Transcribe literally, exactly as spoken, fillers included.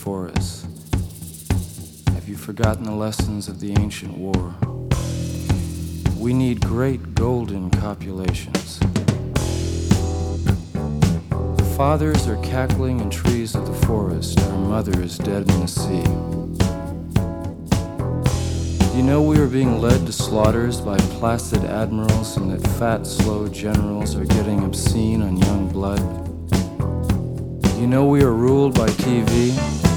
forests? Have you forgotten the lessons of the ancient war? We need great golden copulations. Fathers are cackling in trees of the forest. Our mother is dead in the sea. Do you know we are being led to slaughters by placid admirals, and that fat, slow generals are getting obscene on young blood? Do you know we are ruled by T V?